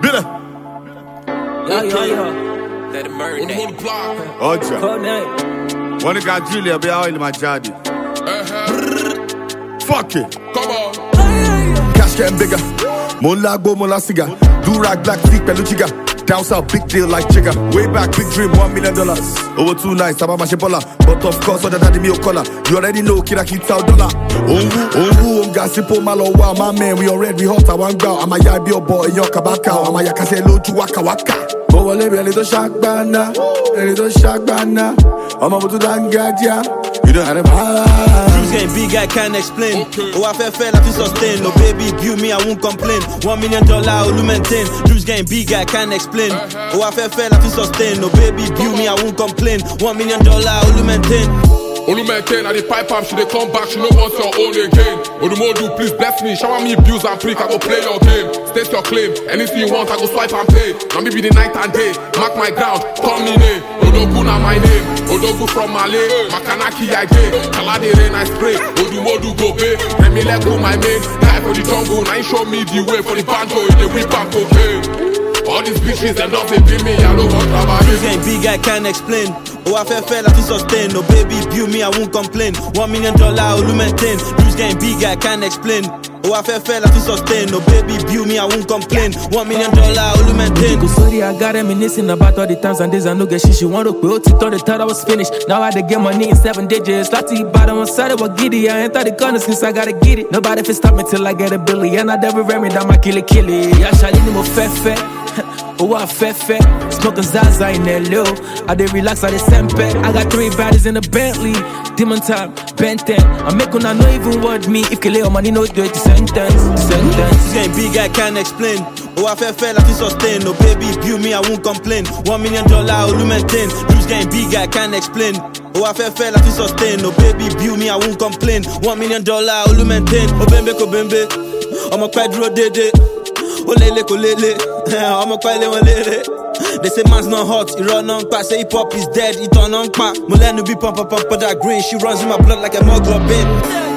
Let it marinate. Oja. One got Julia be oil in my jaddy. Fuck it. Come on. Cash getting bigger. Mola go, mola cigar. Do rag black, thick, peluchiga. Down south, big deal like Jigga. Way back, big dream, $1 million. Over 2 nights, about my shipola. But of course, other than the meal color. You already know, kid, I keep $1. Gasipo malo wa, my man, we already hot. I want go. I'm a yabio boy, yo kabaka. I'm a yakase lo to waka waka. But we'll leave a little shock banana. A little shock banana. I'm about to dangadia. You don't have them Dreams getting big, I can't explain. Oh, I fell, I feel sustain. No baby, view me, I won't complain. $1 million, will maintain. Dreams getting big, I can't explain. Oh, I fell, I feel sustain. No baby, view me, I won't complain. $1 million, will maintain. Olu maintain, I the pipe up, she dey come back, she no wants your own again. Odumodu, please bless me, shower me views and prick, I go play your game. State your claim, anything you want, I go swipe and pay. Now me be the night and day, mark my ground, call me name. Odogu na my name, Odogu from Malay. Makanaki I gay, Kalade rain I spray. Odumodu go pay, let me let go my main. Die for the jungle, now you show me the way for the banjo, in the whip and cocaine. All these bitches, them nothing be me, I don't want to Dreams getting big, I can't explain. Oh, I fell, I feel sustain. No baby, view me, I won't complain. $1 million, will maintain. Dreams getting big, I can't explain. Oh, I fell, I feel sustain. No baby, view me, I won't complain. $1 million, will maintain. Sorry, I got reminiscing about all the times and days I know get shit. She want to quit, thought they thought I was finished. Now I had to get money in 7 digits. Like to eat bottom on side of a giddy. I ain't thought the corner since I gotta get it. Nobody fit stop me till I get a billy. And I never ran me down my kill it. Yeah, Charlie, no more fat. Oh, I fat. Smoking Zaza in LO. I did relax, I did sempe. I got 3 baddies in the Bentley. Demon time, Benten. I make when I know even what me. If you lay on money, no do it, sentence. It's getting big, I can't explain. Oh, I fell, I feel sustain. No baby, view me, I won't complain. $1 million, will maintain. Dreams getting big, I can't explain. Oh, I fell, I feel sustain. No baby, view me, I won't complain. $1 million, will maintain. Oh, bembe, ko bembe. I'm a quadro dede. Oh, lele, ko lele. I'm a quadro lele. They say man's not hot, he run on pass. Say hip hop is dead, he turn on pa. Mulenu be pump that green. She runs in my blood like hemoglobin.